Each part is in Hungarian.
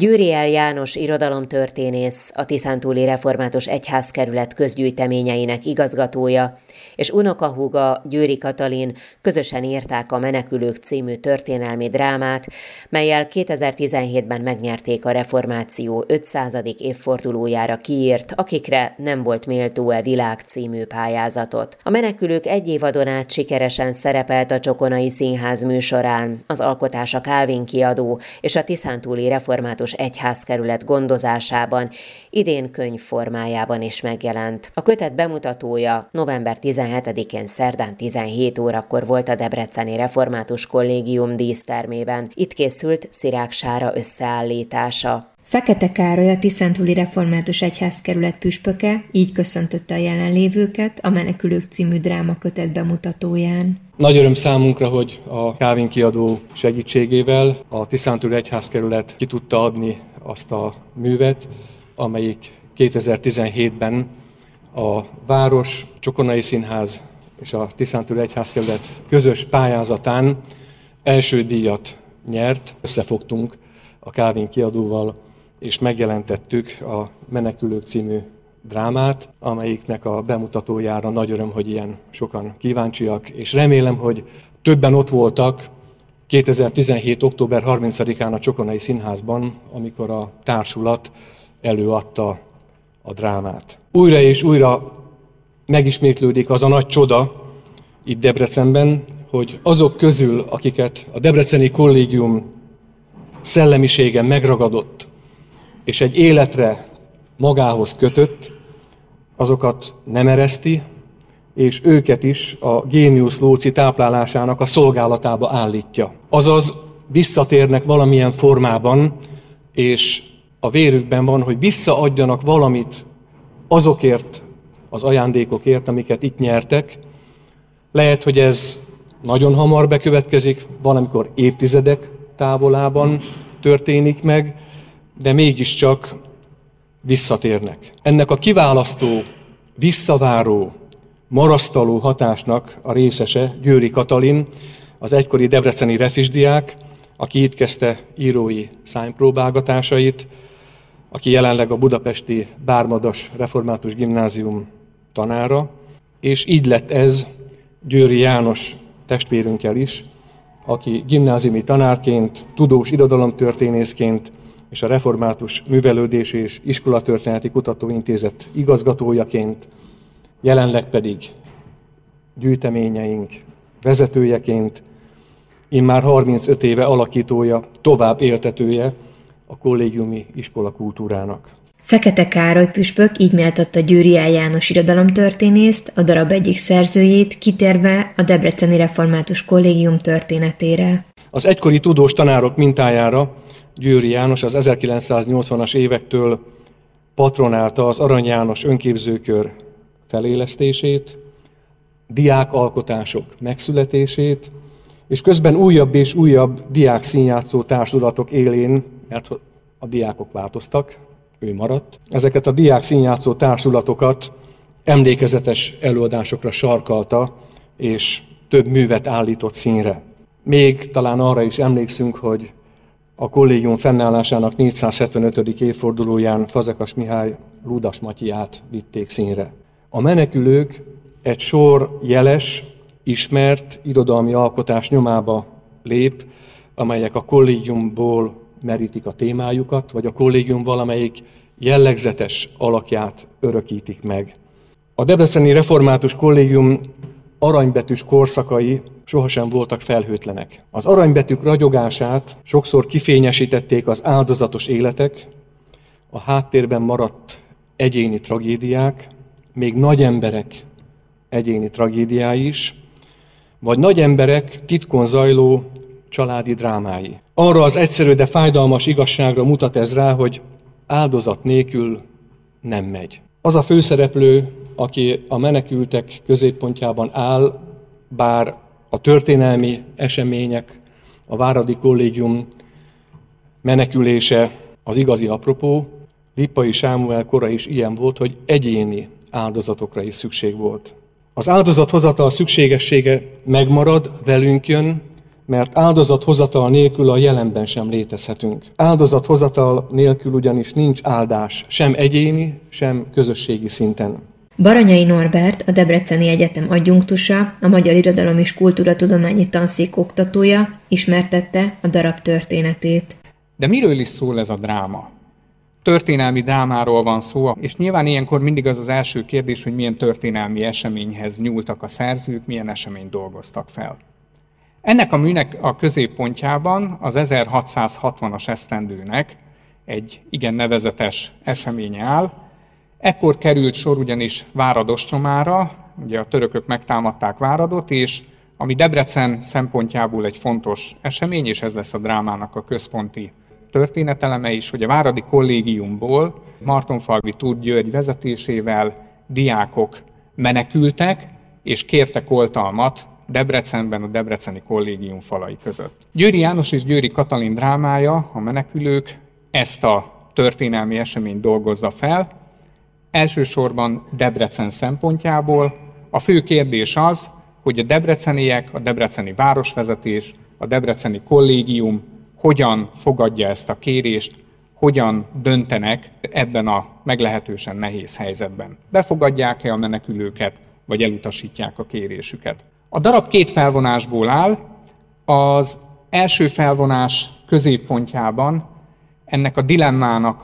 Győri L. János irodalomtörténész, a Tiszántúli Református Egyházkerület közgyűjteményeinek igazgatója, és unokahúga Győri Katalin közösen írták a Menekülők című történelmi drámát, mellyel 2017-ben megnyerték a reformáció 500. évfordulójára kiírt Akikre nem volt méltó-e világ című pályázatot. A Menekülők egy évadon át sikeresen szerepelt a Csokonai Színház műsorán, az alkotás a Kálvin kiadó és a Tiszántúli Református Egyházkerület gondozásában, idén könyv formájában is megjelent. A kötet bemutatója november 17-én szerdán 17 órakor volt a Debreceni Református Kollégium dísztermében. Itt készült Szirák Sára összeállítása. Fekete Károly, a Tiszántúli Református Egyházkerület püspöke így köszöntötte a jelenlévőket a Menekülők című drámakötet bemutatóján. Nagy öröm számunkra, hogy a Kálvin kiadó segítségével a Tiszántúli Egyházkerület ki tudta adni azt a művet, amelyik 2017-ben a város, Csokonai Színház és a Tiszántúli Egyházkerület közös pályázatán első díjat nyert. Összefogtunk a Kálvin kiadóval, és megjelentettük a Menekülők című drámát, amelyiknek a bemutatójára nagy öröm, hogy ilyen sokan kíváncsiak, és remélem, hogy többen ott voltak 2017. október 30-án a Csokonai Színházban, amikor a társulat előadta a drámát. Újra és újra megismétlődik az a nagy csoda itt Debrecenben, hogy azok közül, akiket a Debreceni Kollégium szellemisége megragadott, és egy életre magához kötött, azokat nem ereszti, és őket is a Génius Loci táplálásának a szolgálatába állítja. Azaz visszatérnek valamilyen formában, és a vérükben van, hogy visszaadjanak valamit azokért az ajándékokért, amiket itt nyertek. Lehet, hogy ez nagyon hamar bekövetkezik, valamikor évtizedek távolában történik meg, de mégiscsak visszatérnek. Ennek a kiválasztó, visszaváró, marasztaló hatásnak a részese Győri Katalin, az egykori debreceni refisdiák, aki itt kezdte írói szánypróbálgatásait, aki jelenleg a budapesti Bármadas Református Gimnázium tanára, és így lett ez Győri János testvérünkkel is, aki gimnáziumi tanárként, tudós irodalomtörténészként és a Református Művelődési és Iskolatörténeti Kutatóintézet igazgatójaként, jelenleg pedig gyűjteményeink vezetőjeként, immár 35 éve alakítója, tovább éltetője a kollégiumi iskolakultúrának. Fekete Károly püspök így méltatta Győri L. János irodalomtörténészt, a darab egyik szerzőjét, kitérve a Debreceni Református Kollégium történetére. Az egykori tudós tanárok mintájára Győri János az 1980-as évektől patronálta az Arany János önképzőkör felélesztését, diákalkotások megszületését, és közben újabb és újabb diák színjátszó társulatok élén, mert a diákok változtak, ő maradt. Ezeket a diák színjátszó társulatokat emlékezetes előadásokra sarkalta, és több művet állított színre. Még talán arra is emlékszünk, hogy a kollégium fennállásának 475. évfordulóján Fazekas Mihály Ludas Matyját vitték színre. A Menekülők egy sor jeles, ismert irodalmi alkotás nyomába lép, amelyek a kollégiumból merítik a témájukat, vagy a kollégium valamelyik jellegzetes alakját örökítik meg. A Debreceni Református Kollégium aranybetűs korszakai sohasem voltak felhőtlenek. Az aranybetűk ragyogását sokszor kifényesítették az áldozatos életek, a háttérben maradt egyéni tragédiák, még nagy emberek egyéni tragédiái is, vagy nagy emberek titkon zajló családi drámái. Arra az egyszerű, de fájdalmas igazságra mutat ez rá, hogy áldozat nélkül nem megy. Az a főszereplő, aki a menekültek középpontjában áll, bár a történelmi események, a Váradi Kollégium menekülése az igazi apropó, Lippai Sámuel kora is ilyen volt, hogy egyéni áldozatokra is szükség volt. Az áldozathozatal szükségessége megmarad, velünk jön, mert áldozathozatal nélkül a jelenben sem létezhetünk. Áldozathozatal nélkül ugyanis nincs áldás, sem egyéni, sem közösségi szinten. Baranyai Norbert, a Debreceni Egyetem adjunktusa, a Magyar Irodalom és Kultúratudományi Tanszék oktatója ismertette a darab történetét. De miről is szól ez a dráma? Történelmi drámáról van szó, és nyilván ilyenkor mindig az első kérdés, hogy milyen történelmi eseményhez nyúltak a szerzők, milyen eseményt dolgoztak fel. Ennek a műnek a középpontjában az 1660-as esztendőnek egy igen nevezetes eseménye áll. Ekkor került sor ugyanis Várad ostromára, ugye a törökök megtámadták Váradot, és ami Debrecen szempontjából egy fontos esemény, és ez lesz a drámának a központi történeteleme is, hogy a Váradi Kollégiumból Martonfalvi Tóth György vezetésével diákok menekültek, és kértek oltalmat Debrecenben, a Debreceni Kollégium falai között. Győri János és Győri Katalin drámája, a menekülők, ezt a történelmi eseményt dolgozza fel, elsősorban Debrecen szempontjából. A fő kérdés az, hogy a debreceniek, a debreceni városvezetés, a debreceni kollégium hogyan fogadja ezt a kérést, hogyan döntenek ebben a meglehetősen nehéz helyzetben. Befogadják-e a menekülőket, vagy elutasítják a kérésüket. A darab két felvonásból áll. Az első felvonás középpontjában ennek a dilemmának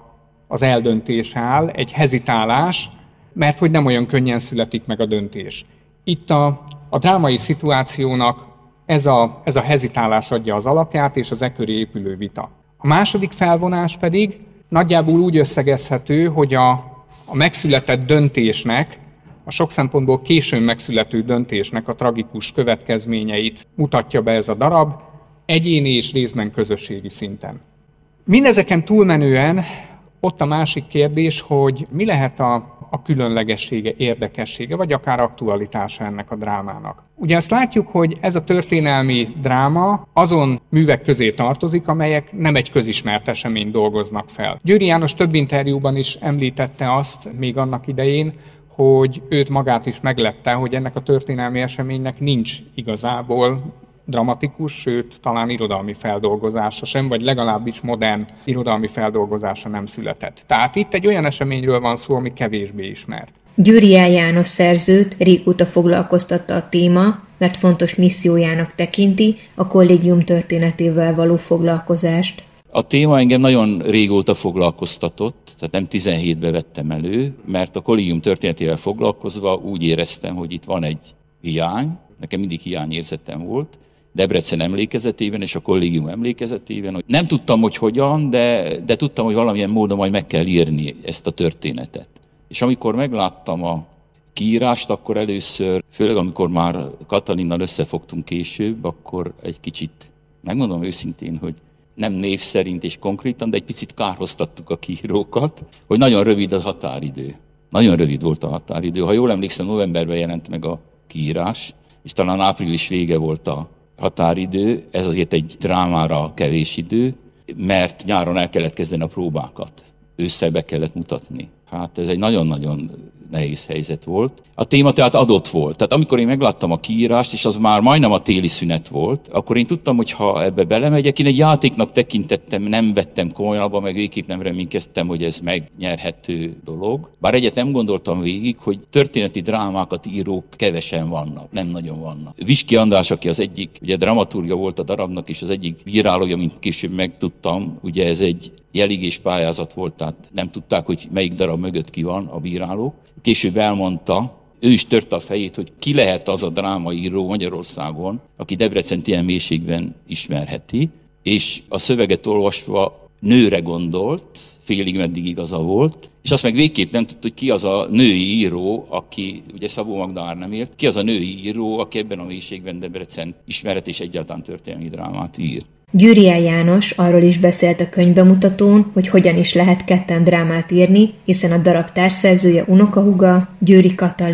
az eldöntése áll, egy hezitálás, mert hogy nem olyan könnyen születik meg a döntés. Itt a drámai szituációnak ez a hezitálás adja az alapját, és az köré épülő vita. A második felvonás pedig nagyjából úgy összegezhető, hogy a megszületett döntésnek, a sok szempontból későn megszülető döntésnek a tragikus következményeit mutatja be ez a darab, egyéni és részben közösségi szinten. Mindezeken túlmenően ott a másik kérdés, hogy mi lehet a különlegessége, érdekessége, vagy akár aktualitása ennek a drámának. Ugye azt látjuk, hogy ez a történelmi dráma azon művek közé tartozik, amelyek nem egy közismert eseményt dolgoznak fel. Győri János több interjúban is említette azt még annak idején, hogy őt magát is meglepte, hogy ennek a történelmi eseménynek nincs igazából dramatikus, sőt, talán irodalmi feldolgozása sem, vagy legalábbis modern irodalmi feldolgozása nem született. Tehát itt egy olyan eseményről van szó, ami kevésbé ismert. Győri János szerzőt régóta foglalkoztatta a téma, mert fontos missziójának tekinti a kollégium történetével való foglalkozást. A téma engem nagyon régóta foglalkoztatott, tehát nem 17-ben vettem elő, mert a kollégium történetével foglalkozva úgy éreztem, hogy itt van egy hiány, nekem mindig hiányérzetem volt, Debrecen emlékezetében és a kollégium emlékezetében, hogy nem tudtam, hogy hogyan, de tudtam, hogy valamilyen módon majd meg kell írni ezt a történetet. És amikor megláttam a kiírást, akkor először, főleg amikor már Katalinnal összefogtunk később, akkor egy kicsit, megmondom őszintén, hogy nem név szerint és konkrétan, de egy picit kárhoztattuk a kiírókat, hogy nagyon rövid a határidő. Nagyon rövid volt a határidő. Ha jól emlékszem, novemberben jelent meg a kiírás, és talán április vége volt a határidő, ez azért egy drámára kevés idő, mert nyáron el kellett kezdeni a próbákat. Ősszel be kellett mutatni. Hát ez egy nagyon-nagyon nehéz helyzet volt. A téma tehát adott volt. Tehát amikor én megláttam a kiírást, és az már majdnem a téli szünet volt, akkor én tudtam, hogy ha ebbe belemegyek, én egy játéknak tekintettem, nem vettem komolyan, meg végképp nem reménykeztem, hogy ez megnyerhető dolog. Bár egyet nem gondoltam végig, hogy történeti drámákat írók kevesen vannak, nem nagyon vannak. Viski András, aki az egyik, ugye dramaturgia volt a darabnak, és az egyik bírálója, mint később megtudtam, ugye ez egy jeligés pályázat volt, tehát nem tudták, hogy melyik darab mögött ki van a bírálók. Később elmondta, ő is törte a fejét, hogy ki lehet az a drámaíró Magyarországon, aki Debrecent ilyen mélységben ismerheti, és a szöveget olvasva nőre gondolt, félig meddig igaza volt, és azt meg végképp nem tudta, hogy ki az a női író, aki, ugye Szabó Magda már nem élt, ki az a női író, aki ebben a mélységben Debrecen ismeret és egyáltalán történelmi drámát ír. Győri János arról is beszélt a könyvbemutatón, hogy hogyan is lehet ketten drámát írni, hiszen a darab társszerzője, unokahúga Győri Katalin.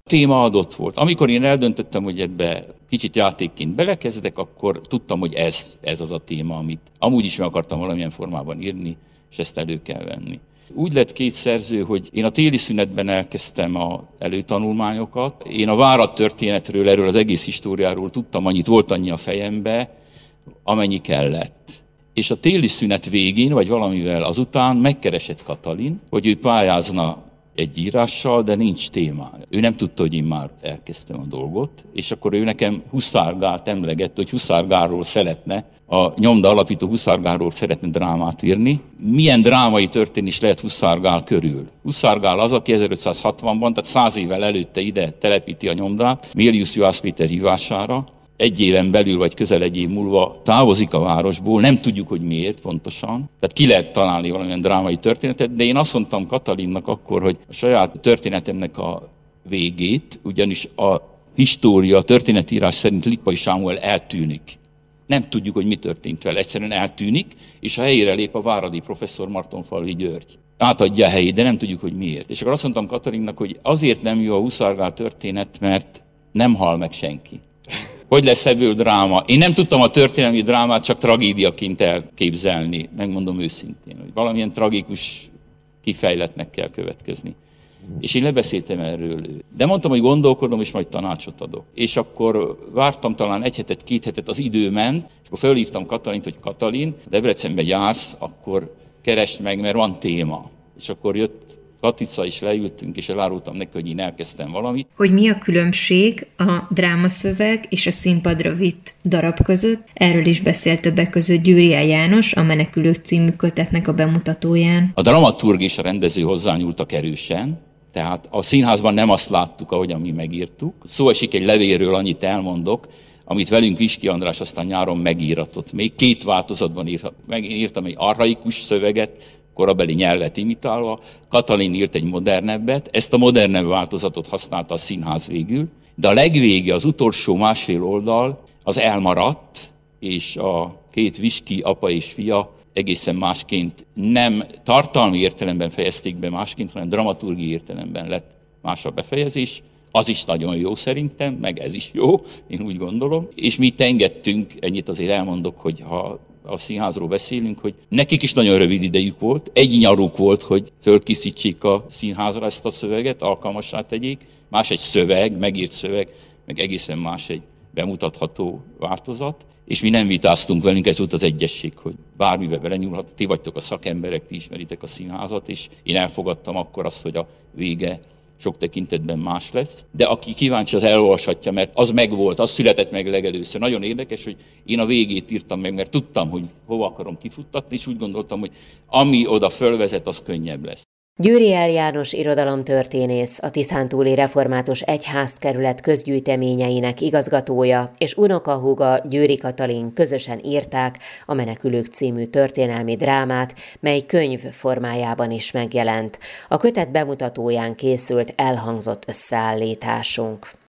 Téma adott volt. Amikor én eldöntöttem, hogy ebbe kicsit játékként belekezdek, akkor tudtam, hogy ez az a téma, amit amúgy is meg akartam valamilyen formában írni, és ezt elő kell venni. Úgy lett két szerző, hogy én a téli szünetben elkezdtem az előtanulmányokat. Én a Várad történetről, erről az egész históriáról tudtam annyit, volt annyi a fejembe, amennyi kellett. És a téli szünet végén, vagy valamivel azután megkeresett Katalin, hogy ő pályázna egy írással, de nincs téma. Ő nem tudta, hogy én már elkezdtem a dolgot, és akkor ő nekem Huszár Gált emlegette, hogy Huszár Gálról szeretne, a nyomda alapító Huszár Gálról szeretne drámát írni. Milyen drámai történés lehet Huszár Gál körül? Huszár Gál az, aki 1560-ban, tehát 100 évvel előtte ide telepíti a nyomdát, Mélius Juhász Péter hívására. Egy éven belül, vagy közel egy év múlva távozik a városból, nem tudjuk, hogy miért pontosan. Tehát ki lehet találni valamilyen drámai történetet, de én azt mondtam Katalinnak akkor, hogy a saját történetemnek a végét, ugyanis a história, a történetírás szerint Lippai Sámuel eltűnik. Nem tudjuk, hogy mi történt vele, egyszerűen eltűnik, és a helyére lép a váradi professzor Martonfalvi György. Átadja a helyét, de nem tudjuk, hogy miért. És akkor azt mondtam Katalinnak, hogy azért nem jó a Huszár Gál történet, mert nem hal meg senki. Hogy lesz ebből dráma? Én nem tudtam a történelmi drámát csak tragédiaként elképzelni, megmondom őszintén, hogy valamilyen tragikus kifejletnek kell következni. És én lebeszéltem erről. De mondtam, hogy gondolkodom, és majd tanácsot adok. És akkor vártam talán 1 hetet, 2 hetet, az idő ment, és akkor felhívtam Katalint, hogy Katalin, Debrecenbe jársz, akkor keresd meg, mert van téma. És akkor jött Katica, is leültünk, és elárultam neki, hogy én elkezdtem valamit. Hogy mi a különbség a drámaszöveg és a színpadra vitt darab között, erről is beszélt többek között Győri L. János, a Menekülők című kötetnek a bemutatóján. A dramaturg és a rendező hozzányúltak erősen, tehát a színházban nem azt láttuk, ahogyan mi megírtuk. Szó esik egy levélről, annyit elmondok, amit velünk Viski András aztán nyáron megíratott. Még 2 változatban írtam egy archaikus szöveget, korabeli nyelvet imitálva, Katalin írt egy modernebbet, ezt a modernebb változatot használta a színház végül, de a legvége, az utolsó 1,5 oldal, az elmaradt, és a 2 Viski apa és fia egészen másként, nem tartalmi értelemben fejezték be másként, hanem dramaturgiai értelemben lett más a befejezés. Az is nagyon jó szerintem, meg ez is jó, én úgy gondolom. És mi itt engedtünk, ennyit azért elmondok, hogy ha a színházról beszélünk, hogy nekik is nagyon rövid idejük volt. Egy nyaruk volt, hogy fölkészítsék a színházra ezt a szöveget, alkalmassá tegyék. Más egy szöveg, megírt szöveg, meg egészen más egy bemutatható változat. És mi nem vitáztunk velünk, ez volt az egyesség, hogy bármibe belenyúlhat, ti vagytok a szakemberek, ti ismeritek a színházat, és én elfogadtam akkor azt, hogy a vége sok tekintetben más lesz, de aki kíváncsi, az elolvashatja, mert az megvolt, az született meg legelőször. Nagyon érdekes, hogy én a végét írtam meg, mert tudtam, hogy hova akarom kifuttatni, és úgy gondoltam, hogy ami oda fölvezet, az könnyebb lesz. Győri L. János irodalomtörténész, a Tiszántúli Református Egyházkerület közgyűjteményeinek igazgatója és unokahúga Győri Katalin közösen írták a Menekülők című történelmi drámát, mely könyv formájában is megjelent. A kötet bemutatóján készült elhangzott összeállításunk.